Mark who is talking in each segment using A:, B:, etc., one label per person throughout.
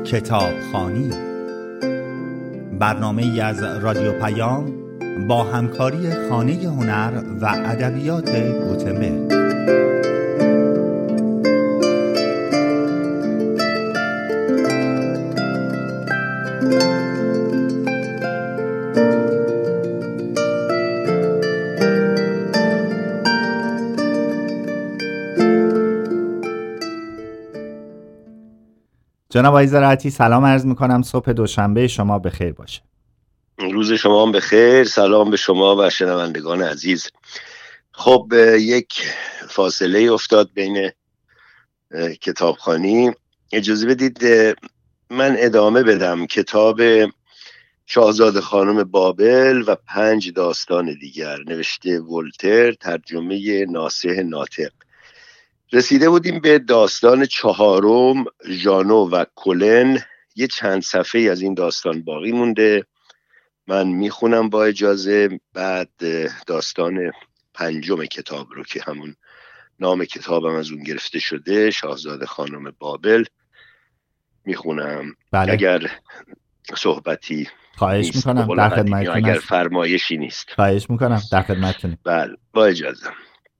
A: کتابخوانی، برنامه‌ای از رادیو پیام با همکاری خانه هنر و ادبیات گوتنبرگ. جناب آقای زراعتی، سلام عرض میکنم. صبح دوشنبه شما بخیر باشه.
B: روز شما هم بخیر. سلام به شما و شنوندگان عزیز. خب یک فاصله افتاد بین کتابخوانی. اجازه بدید من ادامه بدم کتاب شاهزاده خانم بابل و 5 داستان دیگر، نوشته ولتر، ترجمه ناصح ناطق. رسیده بودیم به داستان 4، ژانو و کولن. یه چند صفحه از این داستان باقی مونده، من میخونم با اجازه. بعد داستان 5 کتاب رو که همون نام کتابم از اون گرفته شده، شاهزاده خانم بابل، میخونم.
A: بله.
B: اگر صحبتی
A: خواهش
B: نیست،
A: میکنم، در خدمتتون
B: اگر
A: هستم.
B: فرمایشی نیست،
A: خواهش میکنم، در خدمتتونم.
B: بله با اجازه.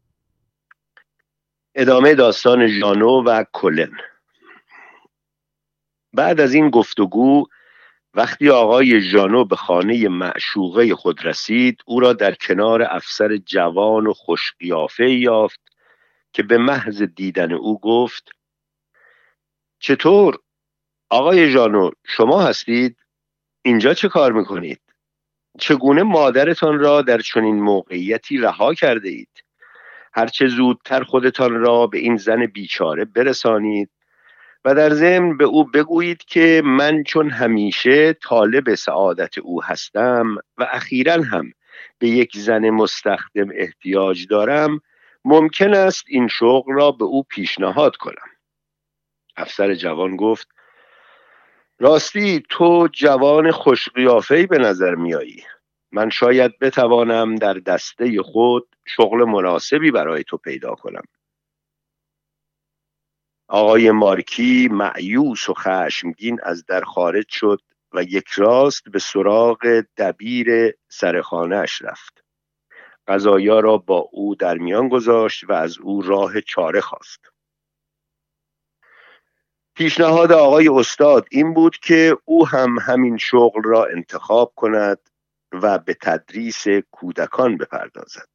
B: ادامه داستان ژانو و کولن. بعد از این گفتگو، وقتی آقای ژانو به خانه معشوقه خود رسید، او را در کنار افسر جوان و خوش قیافه یافت که به محض دیدن او گفت: چطور آقای ژانو، شما هستید؟ اینجا چه کار میکنید؟ چگونه مادرتان را در چنین موقعیتی رها کرده اید؟ هرچه زودتر خودتان را به این زن بیچاره برسانید و در ضمن به او بگویید که من چون همیشه طالب سعادت او هستم و اخیراً هم به یک زن مستخدم احتیاج دارم، ممکن است این شغل را به او پیشنهاد کنم. افسر جوان گفت: راستی تو جوان خوش قیافه‌ای به نظر میایی. من شاید بتوانم در دسته خود شغل مناسبی برای تو پیدا کنم. آقای مارکی مایوس و خشمگین از در خارج شد و یک راست به سراغ دبیر سرخانه‌اش رفت. قضایا را با او در میان گذاشت و از او راه چاره خواست. پیشنهاد آقای استاد این بود که او هم همین شغل را انتخاب کند و به تدریس کودکان بپردازد.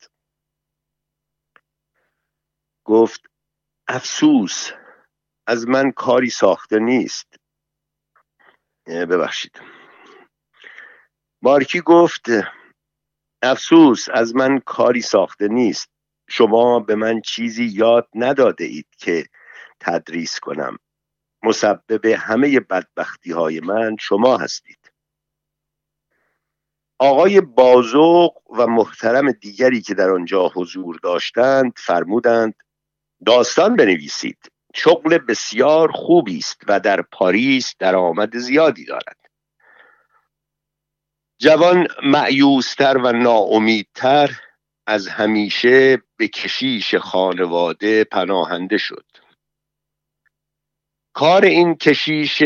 B: گفت: افسوس، از من کاری ساخته نیست. ببخشید. مارکی گفت: افسوس، از من کاری ساخته نیست. شما به من چیزی یاد نداده اید که تدریس کنم. مسبب همه بدبختی های من شما هستید. آقای بازوق و محترم دیگری که در آنجا حضور داشتند فرمودند: داستان بنویسید. شغل بسیار خوبی است و در پاریس درآمد زیادی دارد. جوان مایوستر و ناامیدتر از همیشه به کشیش خانواده پناهنده شد. کار این کشیش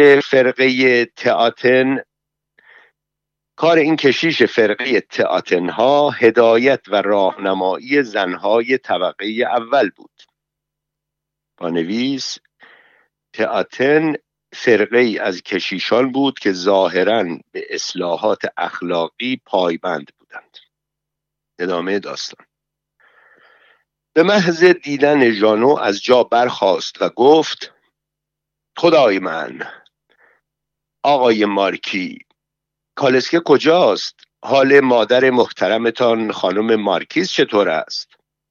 B: فرقه تئاتن ها هدایت و راهنمایی زنهای طبقه اول بود. پانویس: تئاتن فرقه از کشیشان بود که ظاهراً به اصلاحات اخلاقی پایبند بودند. ادامه داستان. به محض دیدن ژانو از جا برخاست و گفت: خدای من، آقای مارکی، کالسکه کجاست؟ حال مادر محترمتان خانم مارکیز چطور است؟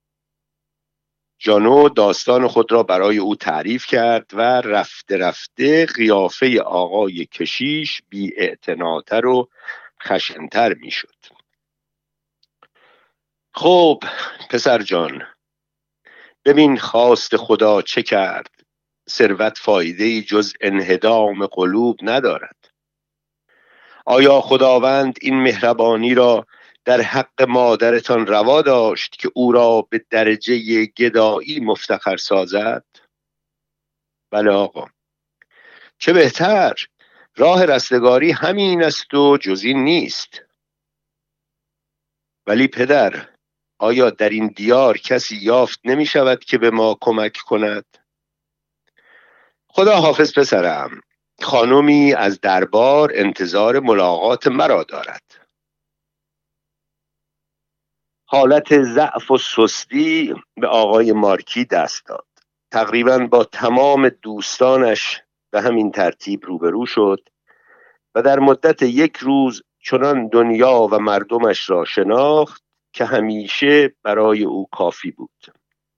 B: ژانو داستان خود را برای او تعریف کرد و رفته رفته قیافه آقای کشیش بی‌اعتناتر و خشن‌تر می شد. خب پسر جان، ببین خواست خدا چه کرد. ثروت فایده‌ای جز انهدام قلوب ندارد. آیا خداوند این مهربانی را در حق مادرتان روا داشت که او را به درجه گدایی مفتخر سازد؟ بله آقا، چه بهتر. راه رستگاری همین است و جز این نیست. ولی پدر، آیا در این دیار کسی یافت نمی شود که به ما کمک کند؟ خدا حافظ پسرم، خانمی از دربار انتظار ملاقات مرا دارد. حالت ضعف و سستی به آقای مارکی دست داد. تقریبا با تمام دوستانش به همین ترتیب روبرو شد و در مدت 1 روز چنان دنیا و مردمش را شناخت که همیشه برای او کافی بود.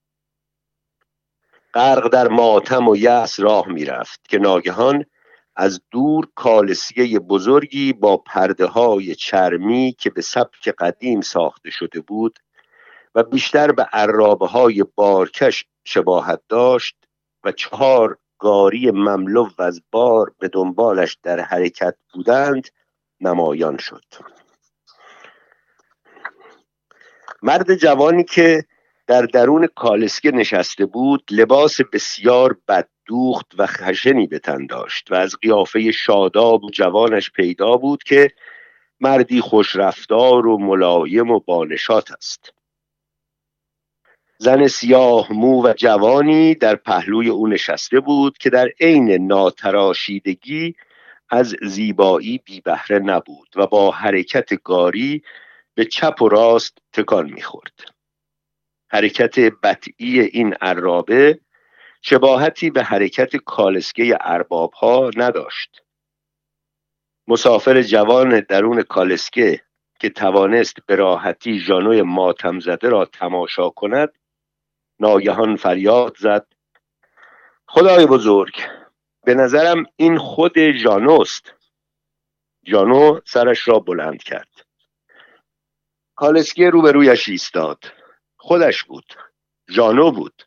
B: غرق در ماتم و یأس راه می رفت که ناگهان از دور کالسکه بزرگی با پرده های چرمی که به سبک قدیم ساخته شده بود و بیشتر به عرابه های بارکش شباهت داشت و 4 گاری مملو از بار به دنبالش در حرکت بودند نمایان شد. مرد جوانی که در درون کالسکه نشسته بود لباس بسیار بددوخت و خشنی به تن داشت و از قیافه شاداب و جوانش پیدا بود که مردی خوش رفتار و ملایم و بانشاط است. زن سیاه مو و جوانی در پهلوی او نشسته بود که در عین ناتراشیدگی از زیبایی بی بهره نبود و با حرکت گاری به چپ و راست تکان می‌خورد. حرکت بطئی این عرابه شباهتی به حرکت کالسکه ارباب‌ها نداشت. مسافر جوان درون کالسکه که توانست به راحتی ژانوی ماتم زده را تماشا کند ناگهان فریاد زد: خدای بزرگ، به نظرم این خود ژانوست. ژانو سرش را بلند کرد. کالسکه روبرویش ایستاد. خودش بود. ژانو بود.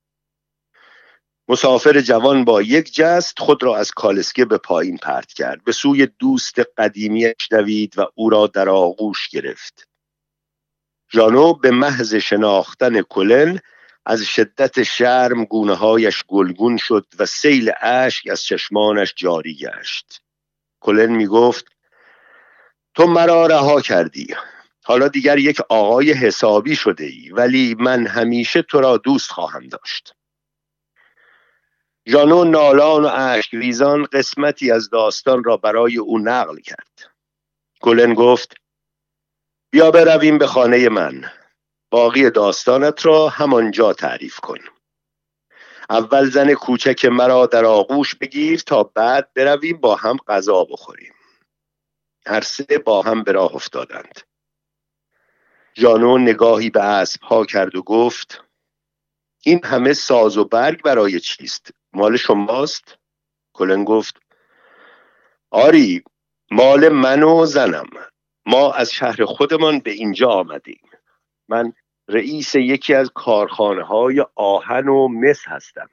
B: مسافر جوان با یک جست خود را از کالسکه به پایین پرت کرد. به سوی دوست قدیمیش دوید و او را در آغوش گرفت. ژانو به محض شناختن کلن از شدت شرم گونه‌هایش گلگون شد و سیل اشک از چشمانش جاری گشت. کلن می گفت: تو مرا رها کردی. حالا دیگر یک آقای حسابی شده ای، ولی من همیشه تو را دوست خواهم داشت. ژانو نالان و اشک ریزان قسمتی از داستان را برای او نقل کرد. کلن گفت: بیا برویم به خانه من. باقی داستانت را همانجا تعریف کن. اول زن کوچک مرا در آغوش بگیر تا بعد برویم با هم غذا بخوریم. هر 3 با هم به راه افتادند. ژانو نگاهی به اسب‌ها کرد و گفت: این همه ساز و برگ برای چیست؟ مال شماست؟ کلن گفت: آری، مال من و زنم. ما از شهر خودمان به اینجا آمدیم. من رئیس یکی از کارخانه‌های آهن و مس هستم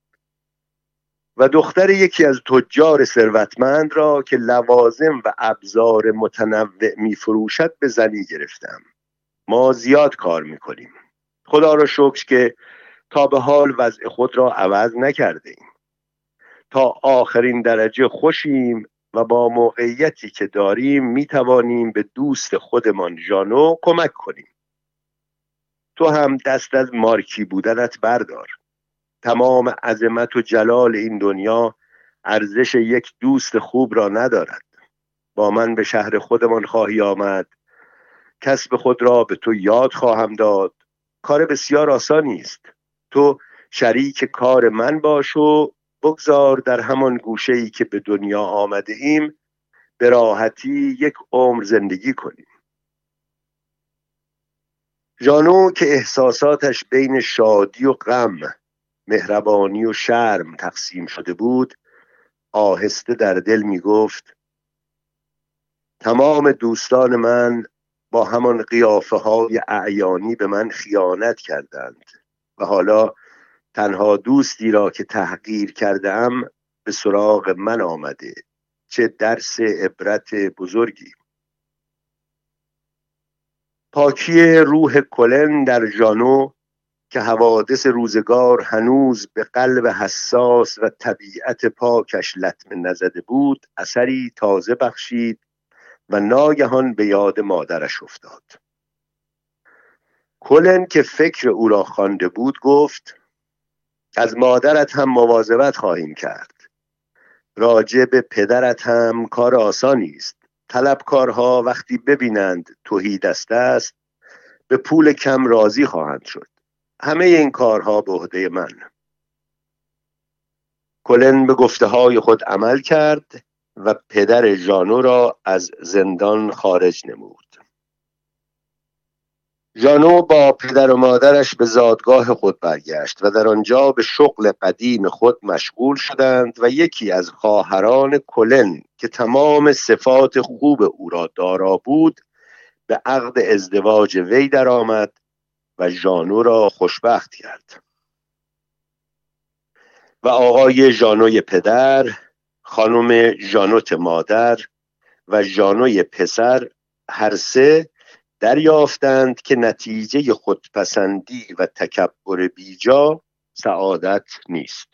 B: و دختر یکی از تجار ثروتمند را که لوازم و ابزار متنوع می‌فروشد به زنی گرفتم. ما زیاد کار می‌کنیم. خدا را شکر که تا به حال وضع خود را عوض نکردیم. تا آخرین درجه خوشیم و با موقعیتی که داریم می‌توانیم به دوست خودمان ژانو کمک کنیم. تو هم دست از مارکی بودنت بردار. تمام عظمت و جلال این دنیا ارزش یک دوست خوب را ندارد. با من به شهر خودمان خواهی آمد. کسب خود را به تو یاد خواهم داد. کار بسیار آسانی است. تو شریک کار من باش و بگذار در همان گوشه‌ای که به دنیا آمده ایم به راحتی 1 عمر زندگی کنیم. ژانو که احساساتش بین شادی و غم، مهربانی و شرم تقسیم شده بود، آهسته در دل می گفت: تمام دوستان من با همان قیافه های اعیانی به من خیانت کردند و حالا تنها دوستی را که تحقیر کردم به سراغ من آمده. چه درس عبرت بزرگی! پاکی روح کلن در ژانو که حوادث روزگار هنوز به قلب حساس و طبیعت پاکش لطمه نزده بود اثری تازه بخشید و ناگهان به یاد مادرش افتاد. کلن که فکر او را خوانده بود گفت: از مادرت هم مواظبت خواهیم کرد. راجع به پدرت هم کار آسانی است. طلبکارها وقتی ببینند تهیدسته است به پول کم راضی خواهند شد. همه این کارها به عهده من. کلن به گفته های خود عمل کرد و پدر ژانو را از زندان خارج نمود. ژانو با پدر و مادرش به زادگاه خود برگشت و در آنجا به شغل قدیم خود مشغول شدند و یکی از خواهران کلن که تمام صفات خوب او را دارا بود به عقد ازدواج وی درآمد و ژانو را خوشبخت کرد. و آقای ژانوی پدر، خانم ژانوت مادر و ژانوی پسر هر سه دریافتند که نتیجه خودپسندی و تکبر بیجا سعادت نیست.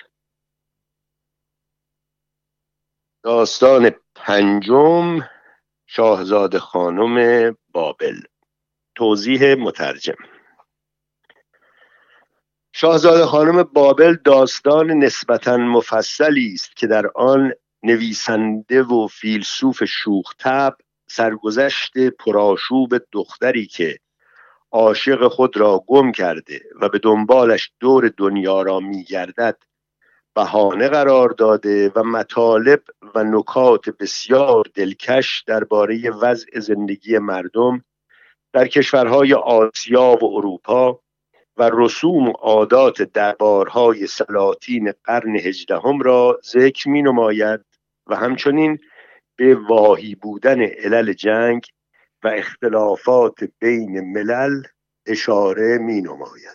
B: داستان پنجم، شاهزاده خانم بابل. توضیح مترجم. شاهزاده خانم بابل داستان نسبتاً مفصلی است که در آن نویسنده و فیلسوف شوخ طبع سرگذشت پرآشوب دختری که عاشق خود را گم کرده و به دنبالش دور دنیا را می‌گردد بهانه قرار داده و مطالب و نکات بسیار دلکش درباره وضع زندگی مردم در کشورهای آسیا و اروپا و رسوم و عادات دربارهای سلاطین قرن 18 را ذکر می‌نماید و همچنین به واهی بودن علل جنگ و اختلافات بین ملل اشاره می‌نماید.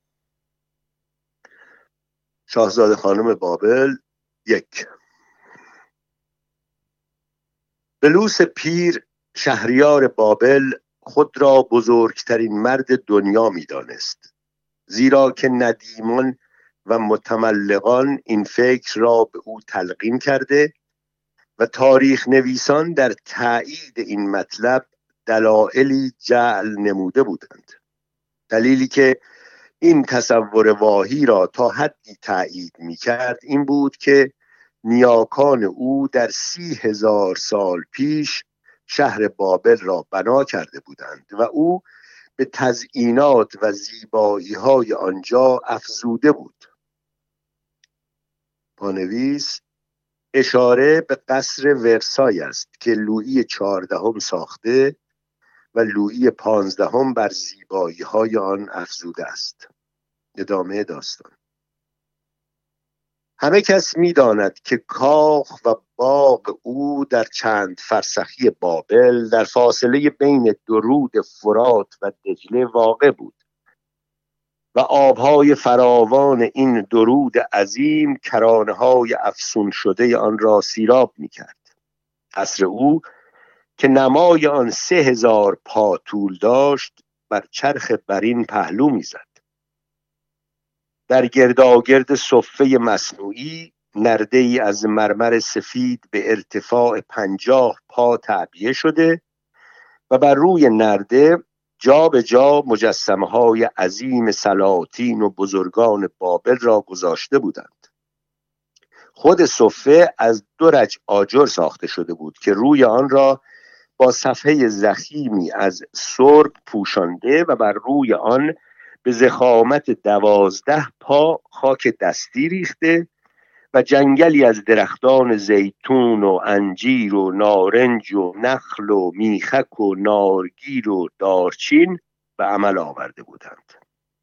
B: شاهزاده خانم بابل 1. بلوس پیر شهریار بابل خود را بزرگترین مرد دنیا می‌دانست، زیرا که ندیمان و متملقان این فکر را به او تلقین کرده و تاریخ نویسان در تایید این مطلب دلایلی جعل نموده بودند. دلیلی که این تصور واهی را تا حدی تایید می‌کرد این بود که نیاکان او در 30,000 سال پیش شهر بابل را بنا کرده بودند و او به تزیینات و زیبایی‌های آنجا افزوده بود. پانویس اشاره به قصر ورسای است که لویی 14 ساخته و لویی 15 بر زیبایی‌های آن افزوده است. ادامه داستان. همه کس می‌داند که کاخ و باغ او در چند فرسخی بابل در فاصله بین دو رود فرات و دجله واقع بود و آبهای فراوان این دو رود عظیم کرانه‌های افسون شده آن را سیراب می‌کرد. قصر او که نمای آن 3,000 پا طول داشت بر چرخ برین پهلو می‌زد. در گرداگرد صفه مصنوعی نرده‌ای از مرمر سفید به ارتفاع 50 پا تعبیه شده و بر روی نرده جا به جا مجسمه‌های عظیم سلاطین و بزرگان بابل را گذاشته بودند. خود صفه از 2 رج آجر ساخته شده بود که روی آن را با صفحه ضخیمی از سرب پوشانده و بر روی آن به ضخامت 12 پا خاک دستی ریخته و جنگلی از درختان زیتون و انجیر و نارنج و نخل و میخک و نارگیل و دارچین به عمل آورده بودند.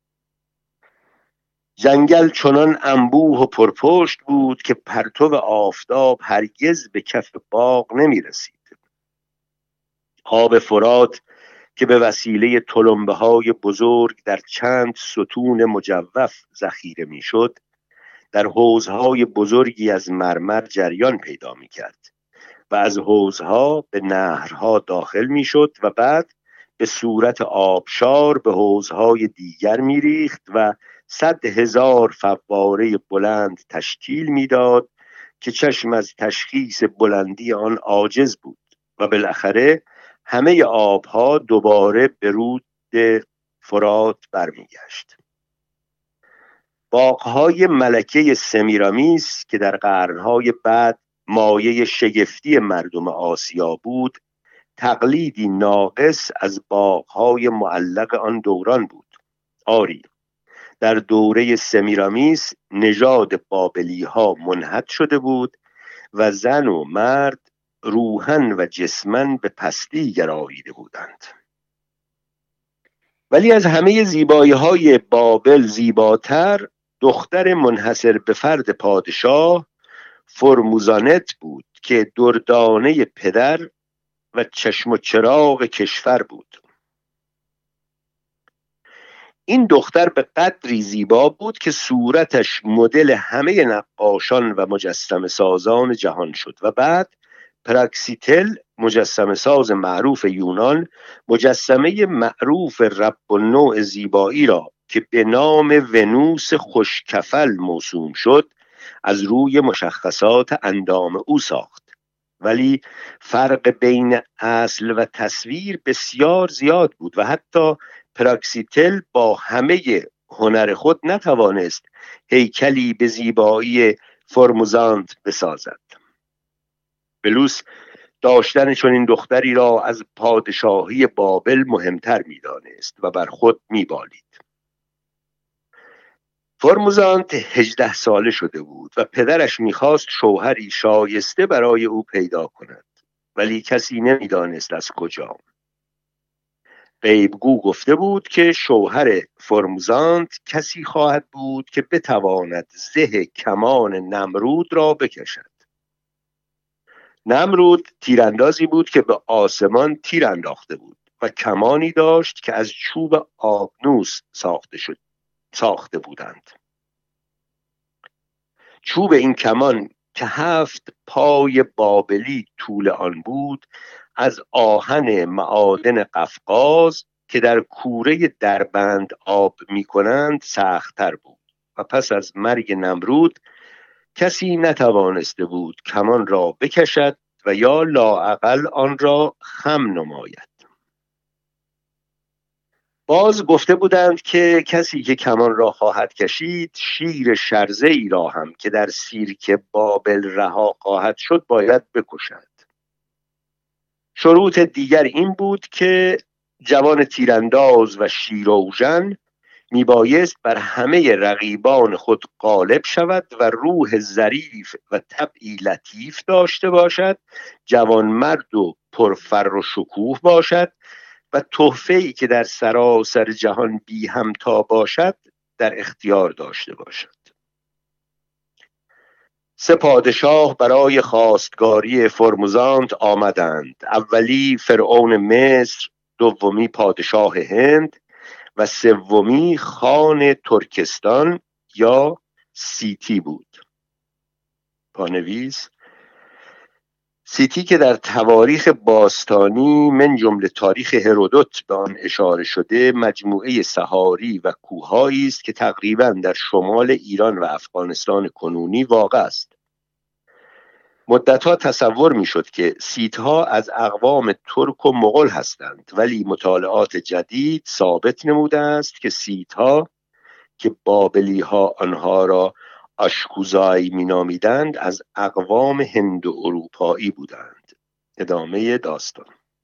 B: جنگل چنان انبوه و پرپشت بود که پرتو آفتاب هرگز به کف باغ نمی رسید. آب فرات که به وسیله تلمبه‌های بزرگ در چند ستون مجوف ذخیره می‌شد، در حوضهای بزرگی از مرمر جریان پیدا می‌کرد و از حوضها به نهرها داخل می‌شد و بعد به صورت آبشار به حوضهای دیگر می‌ریخت و 100,000 فواره بلند تشکیل می‌داد که چشم از تشخیص بلندی آن عاجز بود و بالاخره همه آبها دوباره به رود فرات برمیگشت. باغ‌های ملکه سمیرامیس که در قرن‌های بعد مایه شگفتی مردم آسیا بود، تقلیدی ناقص از باغ‌های معلق آن دوران بود. آری، در دوره سمیرامیس نژاد بابلی‌ها منحط شده بود و زن و مرد روحاً و جسماً به پستی گراییده بودند. ولی از همه زیبایی‌های بابل زیباتر دختر منحصر به فرد پادشاه فرموزانت بود که دردانه پدر و چشم و چراغ کشور بود. این دختر به قدری زیبا بود که صورتش مدل همه نقاشان و مجسمه سازان جهان شد و بعد پراکسیتل، مجسمه ساز معروف یونان، مجسمه معروف رب النوع زیبایی را که به نام ونوس خوشکفل موسوم شد از روی مشخصات اندام او ساخت. ولی فرق بین اصل و تصویر بسیار زیاد بود و حتی پراکسیتل با همه هنر خود نتوانست هیکلی به زیبایی فرموزانت بسازد. بلوس داشتن چنین دختری را از پادشاهی بابل مهمتر می‌دانست و بر خود می‌بالید. فرموزانت 18 ساله شده بود و پدرش می‌خواست شوهری شایسته برای او پیدا کند، ولی کسی نمی‌دانست از کجا. غیبگو گفته بود که شوهر فرموزانت کسی خواهد بود که بتواند زه کمان نمرود را بکشد. نمرود تیراندازی بود که به آسمان تیر انداخته بود و کمانی داشت که از چوب آبنوس ساخته بودند. چوب این کمان که 7 پای بابلی طول آن بود از آهن معادن قفقاز که در کوره دربند آب می کنند سخت‌تر بود و پس از مرگ نمرود کسی نتوانسته بود کمان را بکشد و یا لااقل آن را خم نماید. باز گفته بودند که کسی که کمان را خواهد کشید شیر شرزه ای را هم که در سیرک بابل رها خواهد شد باید بکشد. شروط دیگر این بود که جوان تیرانداز و شیراوژن میبایست بر همه رقیبان خود غالب شود و روح ظریف و طبعی لطیف داشته باشد، جوانمرد و پرفر و شکوه باشد و تحفه‌ای که در سراسر جهان بی همتا باشد در اختیار داشته باشد. 3 پادشاه برای خواستگاری فرموزانت آمدند. اولی فرعون مصر، دومی پادشاه هند و سومی خان ترکستان یا سیتی بود. پانویس: سیتی که در تواریخ باستانی من جمله تاریخ هرودوت به آن اشاره شده مجموعه صحاری و کوههایی است که تقریباً در شمال ایران و افغانستان کنونی واقع است. مدتها تصور میشد که سیت‌ها از اقوام ترک و مغول هستند، ولی مطالعات جدید ثابت نموده است که سیت‌ها که بابلی‌ها آنها را آشکوزای مینامیدند از اقوام هند و اروپایی بودند. ادامه داستان.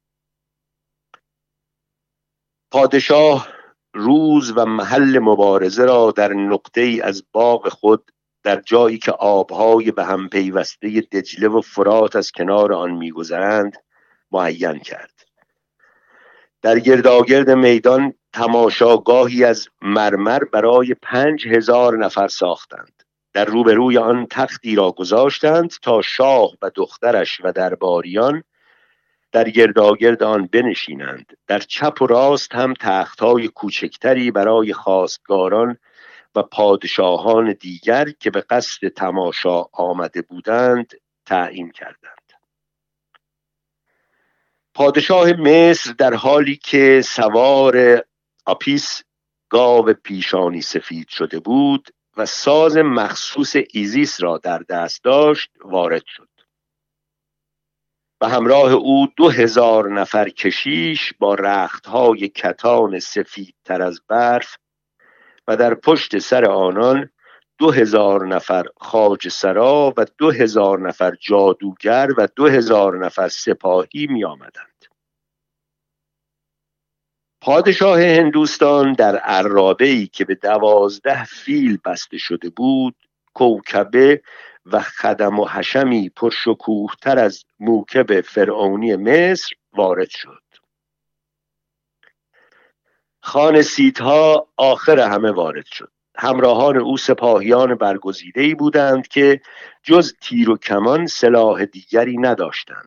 B: پادشاه روز و محل مبارزه را در نقطه‌ای از باغ خود در جایی که آبهای به هم پیوسته دجله و فرات از کنار آن می‌گذرند معین کرد. در گرداگرد میدان تماشاگاهی از مرمر برای 5,000 نفر ساختند. در روبروی آن تختی را گذاشتند تا شاه و دخترش و درباریان در گرداگرد آن بنشینند. در چپ و راست هم تخت‌های کوچکتری برای خواستگاران و پادشاهان دیگر که به قصد تماشا آمده بودند تعیین کردند. پادشاه مصر در حالی که سوار آپیس گاو پیشانی سفید شده بود و ساز مخصوص ایزیس را در دست داشت وارد شد و همراه او 2000 نفر کشیش با رختهای کتان سفید تر از برف و در پشت سر آنان 2000 نفر خواجه سرا و 2000 نفر جادوگر و 2000 نفر سپاهی می آمدند. پادشاه هندوستان در عرابه‌ای که به 12 فیل بسته شده بود، کوکبه و خدم و حشمی پرشکوه‌تر از موکب فرعونی مصر وارد شد. خان سیدها آخر همه وارد شد. همراهان او سپاهیان برگزیده‌ای بودند که جز تیر و کمان سلاح دیگری نداشتند.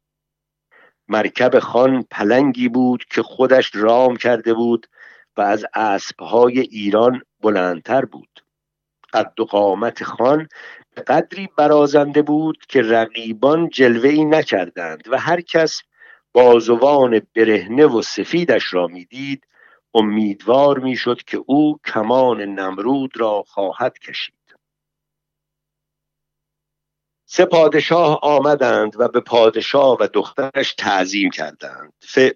B: مرکب خان پلنگی بود که خودش رام کرده بود و از اسبهای ایران بلندتر بود. قد و قامت خان به قدری برازنده بود که رقیبان جلوه‌ای نکردند و هر کس بازوان برهنه و سفیدش را میدید امیدوار میشد که او کمان نمرود را خواهد کشید. سه پادشاه آمدند و به پادشاه و دخترش تعظیم کردند.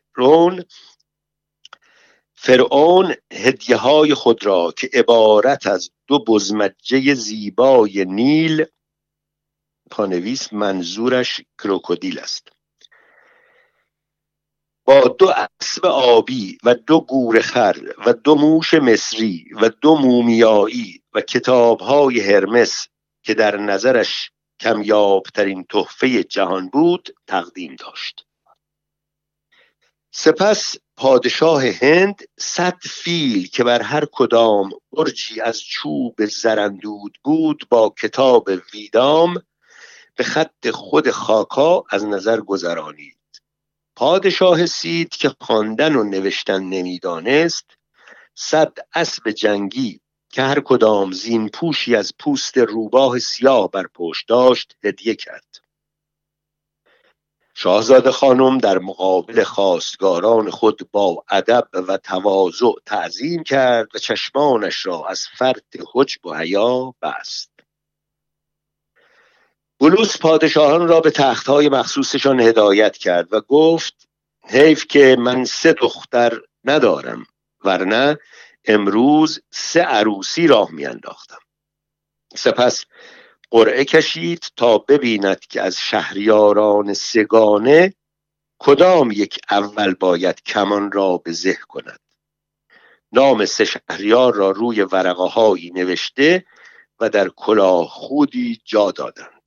B: فرعون هدیه‌های خود را که عبارت از 2 بزمجه زیبای نیل، پانویس منظورش کروکودیل است، با 2 اسب آبی و 2 گورخر و 2 موش مصری و 2 مومیایی و کتاب‌های هرمس که در نظرش کمیابترین تحفه جهان بود تقدیم داشت. سپس پادشاه هند 100 فیل که بر هر کدام برجی از چوب زرندود بود با کتاب ویدام به خط خود خاکا از نظر گذرانید. پادشاه سید که خواندن و نوشتن نمیدانست 100 اسب جنگی که هر کدام زین پوشی از پوست روباه سیاه بر پشت داشت هدیه کرد. شاهزاده خانم در مقابل خواستگاران خود با ادب و تواضع تعظیم کرد و چشمانش را از فرط حجب و حیا بست. بولوس پادشاهان را به تختهای مخصوصشان هدایت کرد و گفت حیف که من 3 دختر ندارم، ورنه امروز 3 عروسی راه می انداختم. سپس قرعه کشید تا ببیند که از شهریاران 3 گانه کدام یک اول باید کمان را به زه کند. نام 3 شهریار را روی ورقه هایی نوشته و در کلاه خودی جا دادند.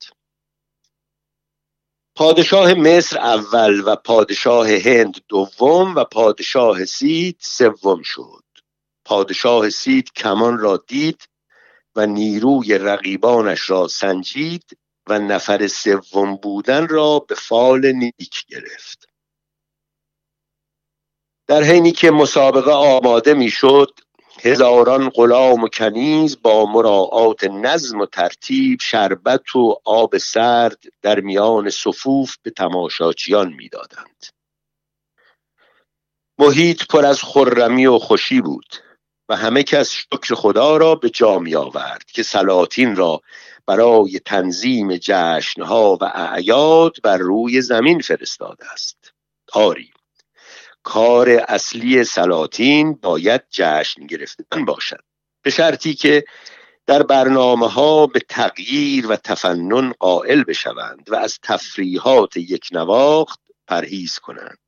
B: پادشاه مصر اول و پادشاه هند دوم و پادشاه سید سوم شد. پادشاه سید کمان را دید و نیروی رقیبانش را سنجید و نفر سوم بودن را به فال نیک گرفت. در حینی که مسابقه آماده میشد، هزاران غلام و کنیز با مراعات نظم و ترتیب شربت و آب سرد در میان صفوف به تماشاچیان میدادند. محیط پر از خرمی و خوشی بود و همه کس شکر خدا را به جا می آورد که سلاطین را برای تنظیم جشنها و اعیاد بر روی زمین فرستاده است. آری، کار اصلی سلاطین باید جشن گرفتن باشد، به شرطی که در برنامه‌ها به تغییر و تفنن قائل بشوند و از تفریحات یک نواخت پرهیز کنند.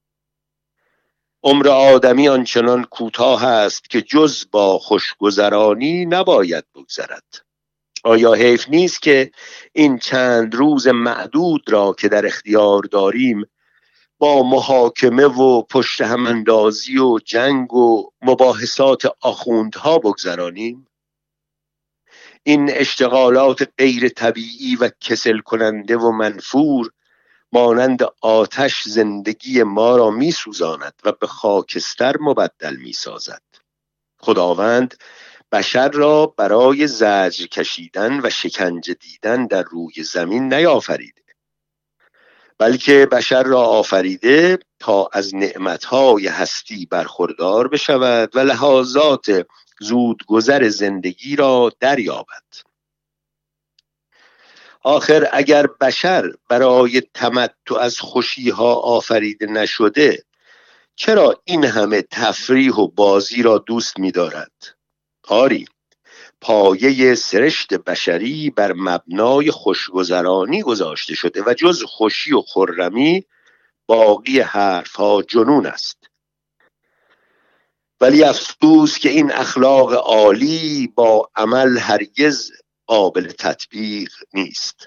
B: عمر آدمی آنچنان کوتاه است که جز با خوشگذرانی نباید بگذرد. آیا حیف نیست که این چند روز معدود را که در اختیار داریم با محاکمه و پشت هم اندازی و جنگ و مباحثات آخوندها بگذرانیم؟ این اشتغالات غیر طبیعی و کسل کننده و منفور مانند آتش زندگی ما را می سوزاند و به خاکستر مبدل می سازد. خداوند بشر را برای زجر کشیدن و شکنجه دیدن در روی زمین نیافریده، بلکه بشر را آفریده تا از نعمتهای هستی برخوردار بشود و لحظات زودگذر زندگی را دریابد. آخر اگر بشر برای تمتع از خوشیها آفریده نشده، چرا این همه تفریح و بازی را دوست می دارد؟ آری، پایه سرشت بشری بر مبنای خوشگذرانی گذاشته شده و جز خوشی و خرمی باقی حرفها جنون است. ولی افسوس که این اخلاق عالی با عمل هرگز قابل تطبیق نیست.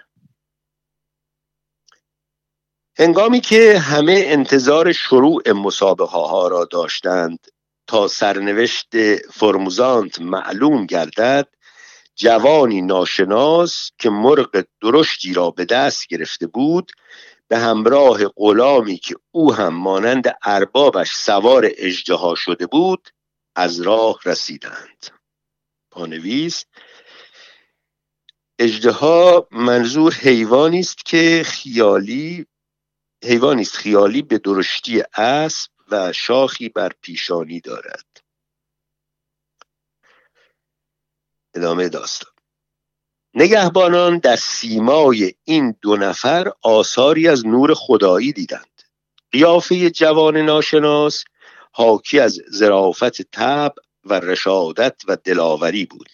B: هنگامی که همه انتظار شروع مسابقه ها را داشتند تا سرنوشت فرموزانت معلوم گردد، جوانی ناشناس که مرغ درشتی را به دست گرفته بود به همراه غلامی که او هم مانند اربابش سوار اژدها شده بود از راه رسیدند. پانویس: اژدها منظور حیوانی است خیالی به درشتی اسب و شاخی بر پیشانی دارد. ادامه داستان. نگهبانان در سیمای این دو نفر آثاری از نور خدایی دیدند. قیافه جوان ناشناس حاکی از ظرافت طبع و رشادت و دلاوری بود.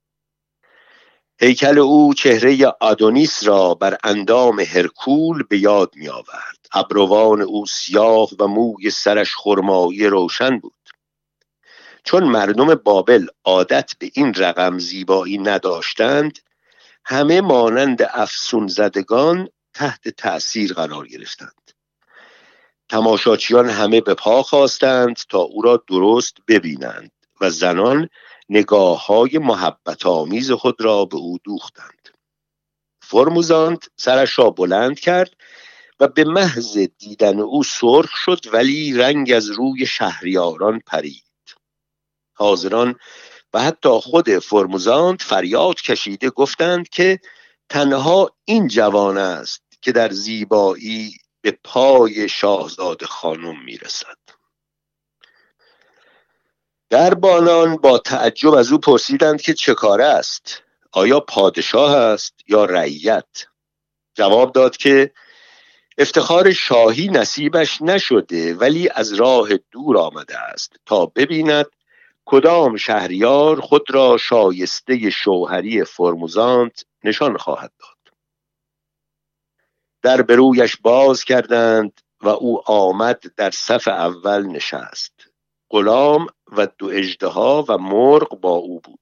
B: هیکل او چهره آدونیس را بر اندام هرکول به یاد می آورد. ابروان او سیاه و موی سرش خرمایی روشن بود. چون مردم بابل عادت به این رقم زیبایی نداشتند، همه مانند افسون زدگان تحت تأثیر قرار گرفتند. تماشاچیان همه به پا خاستند تا او را درست ببینند و زنان نگاه‌های محبت آمیز خود را به او دوختند. فرموزانت سرش را بلند کرد و به محض دیدن او سرخ شد، ولی رنگ از روی شهریاران پرید. حاضران و حتی خود فرموزانت فریاد کشیده گفتند که تنها این جوان است که در زیبایی به پای شاهزاده خانم میرسد. دربانان با تعجب از او پرسیدند که چه کاره است؟ آیا پادشاه است یا رعیت؟ جواب داد که افتخار شاهی نصیبش نشده، ولی از راه دور آمده است تا ببیند کدام شهریار خود را شایسته شوهری فرموزانت نشان خواهد داد. در برویش باز کردند و او آمد در صف اول نشست. غلام و دو اژدها و مرغ با او بود.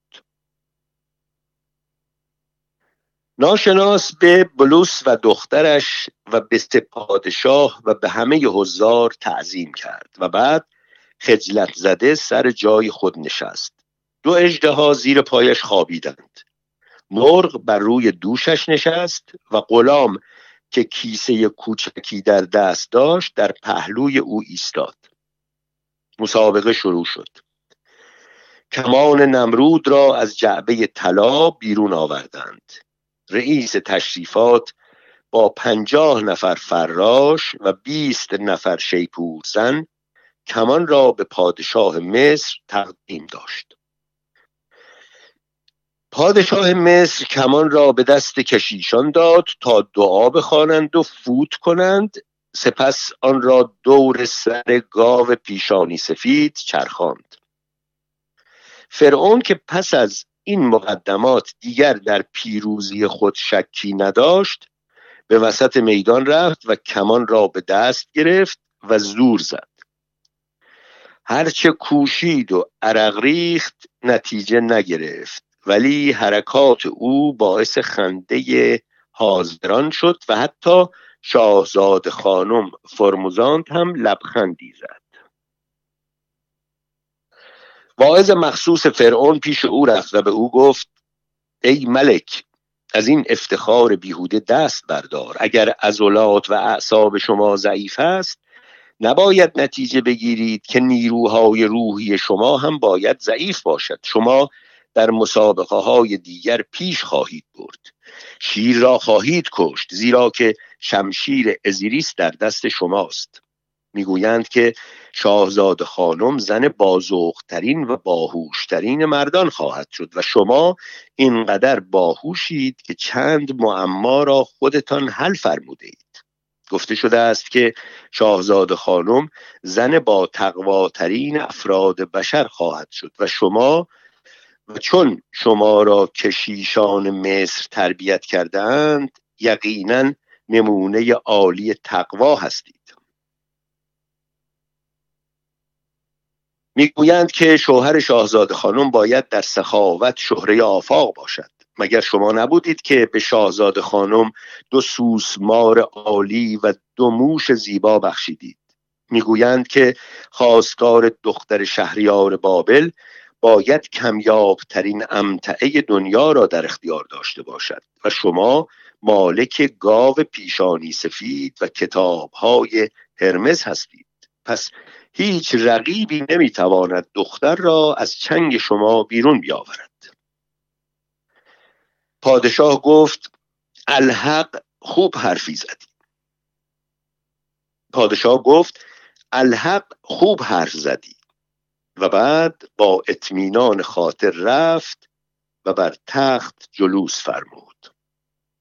B: ناشناس به بلوس و دخترش و به پادشاه و به همه حضار تعظیم کرد و بعد خجلت زده سر جای خود نشست. دو اژدها زیر پایش خوابیدند. مرغ بر روی دوشش نشست و غلام که کیسه کوچکی در دست داشت در پهلوی او ایستاد. مسابقه شروع شد. کمان نمرود را از جعبه طلا بیرون آوردند. رئیس تشریفات با 50 نفر فراش و 20 نفر شیپورزن کمان را به پادشاه مصر تقدیم داشت. پادشاه مصر کمان را به دست کشیشان داد تا دعا بخوانند و فوت کنند، سپس آن را دور سر گاو پیشانی سفید چرخاند. فرعون که پس از این مقدمات دیگر در پیروزی خود شکی نداشت، به وسط میدان رفت و کمان را به دست گرفت و زور زد. هرچه کوشید و عرق ریخت نتیجه نگرفت، ولی حرکات او باعث خنده حاضران شد و حتی شاهزاده خانم فرموزانت هم لبخندی زد. واعظ مخصوص فرعون پیش او رفت و به او گفت: ای ملک، از این افتخار بیهوده دست بردار. اگر عضلات و اعصاب شما ضعیف است، نباید نتیجه بگیرید که نیروهای روحی شما هم باید ضعیف باشد. شما در مسابقه های دیگر پیش خواهید برد، شیر را خواهید کشت، زیرا که شمشیر ازیریس در دست شماست. میگویند که شاهزاده خانم زن بازوقترین و باهوشترین مردان خواهد شد و شما اینقدر باهوشید که چند معما را خودتان حل فرموده اید. گفته شده است که شاهزاده خانم زن با تقواترین افراد بشر خواهد شد و شما، و چون شما را کشیشان مصر تربیت کردند، یقینا نمونه عالی تقوا هستید. میگویند که شوهر شاهزاده خانم باید در سخاوت شهره آفاق باشد. مگر شما نبودید که به شاهزاده خانم 2 سوسمار عالی و 2 موش زیبا بخشیدید؟ میگویند که خواستگار دختر شهریار بابل باید کمیابترین امتعه دنیا را در اختیار داشته باشد و شما مالک گاو پیشانی سفید و کتاب‌های هرمز هستید. پس هیچ رقیبی نمیتواند دختر را از چنگ شما بیرون بیاورد. پادشاه گفت الحق خوب حرفی زدی. پادشاه گفت الحق خوب حرف زدی و بعد با اطمینان خاطر رفت و بر تخت جلوس فرمود.